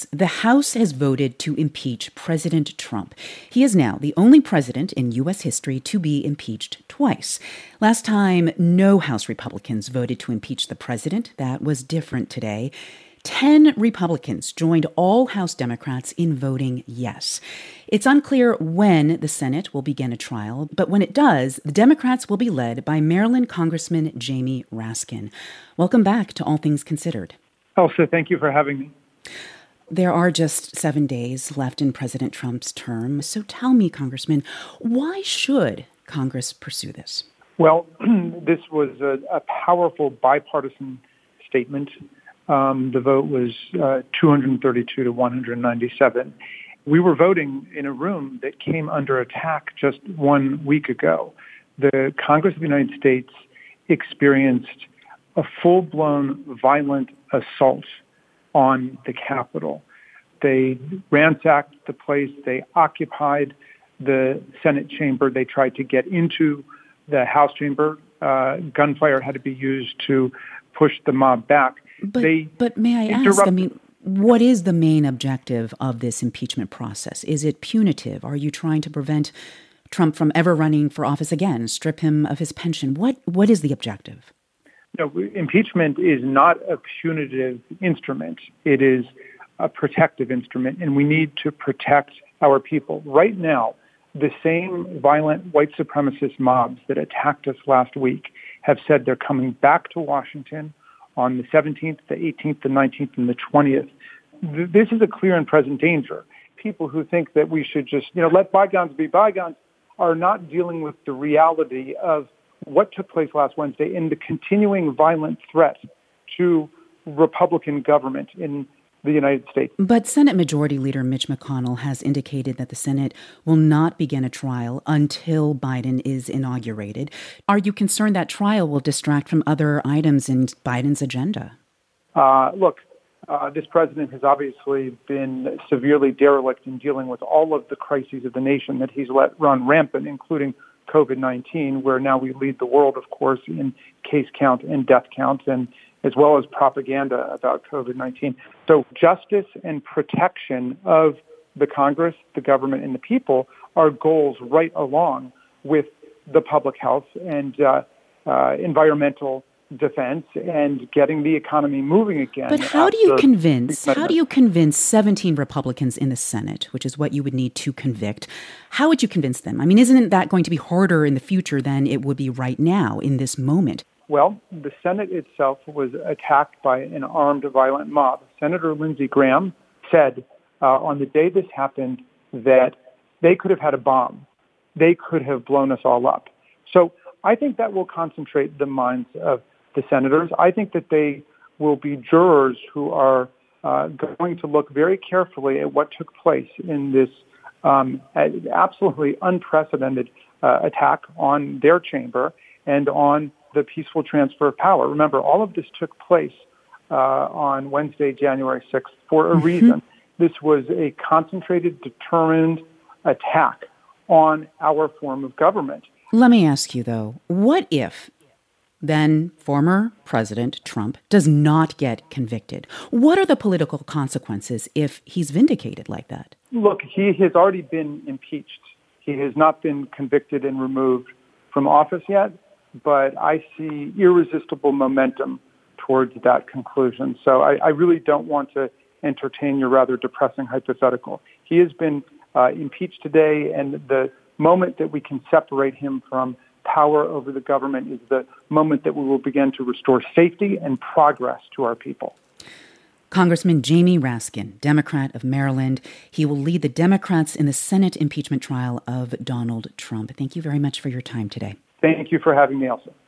the House has voted to impeach President Trump. He is now the only president in U.S. history to be impeached twice. Last time, no House Republicans voted to impeach the president. That was different today. 10 Republicans joined all House Democrats in voting yes. It's unclear when the Senate will begin a trial, but when it does, the Democrats will be led by Maryland Congressman Jamie Raskin. Welcome back to All Things Considered. Elsa, thank you for having me. There are just 7 days left in President Trump's term. So tell me, Congressman, why should Congress pursue this? Well, this was a powerful bipartisan statement. The vote was 232 to 197. We were voting in a room that came under attack just 1 week ago. The Congress of the United States experienced a full-blown violent assault on the Capitol. They ransacked the place. They occupied the Senate chamber. They tried to get into the House chamber. Gunfire had to be used to push the mob back. But may I ask, what is the main objective of this impeachment process? Is it punitive? Are you trying to prevent Trump from ever running for office again, strip him of his pension? What is the objective? No, impeachment is not a punitive instrument. It is a protective instrument, and we need to protect our people. Right now, the same violent white supremacist mobs that attacked us last week have said they're coming back to Washington on the 17th, the 18th, the 19th, and the 20th. This is a clear and present danger. People who think that we should just, let bygones be bygones are not dealing with the reality of what took place last Wednesday and the continuing violent threat to Republican government in the United States. But Senate Majority Leader Mitch McConnell has indicated that the Senate will not begin a trial until Biden is inaugurated. Are you concerned that trial will distract from other items in Biden's agenda? This president has obviously been severely derelict in dealing with all of the crises of the nation that he's let run rampant, including COVID-19, where now we lead the world, of course, in case count and death count, and as well as propaganda about COVID-19. So justice and protection of the Congress, the government, and the people are goals right along with the public health and environmental defense and getting the economy moving again. But how do you convince 17 Republicans in the Senate, which is what you would need to convict? How would you convince them? Isn't that going to be harder in the future than it would be right now in this moment? Well, the Senate itself was attacked by an armed violent mob. Senator Lindsey Graham said on the day this happened that they could have had a bomb. They could have blown us all up. So I think that will concentrate the minds of the senators. I think that they will be jurors who are going to look very carefully at what took place in this absolutely unprecedented attack on their chamber and on the peaceful transfer of power. Remember, all of this took place on Wednesday, January 6th, for a reason. This was a concentrated, determined attack on our form of government. Let me ask you, though, what if then former President Trump does not get convicted? What are the political consequences if he's vindicated like that? Look, he has already been impeached. He has not been convicted and removed from office yet, but I see irresistible momentum towards that conclusion. So I really don't want to entertain your rather depressing hypothetical. He has been impeached today, and the moment that we can separate him from power over the government is the moment that we will begin to restore safety and progress to our people. Congressman Jamie Raskin, Democrat of Maryland. He will lead the Democrats in the Senate impeachment trial of Donald Trump. Thank you very much for your time today. Thank you for having me, Elsa.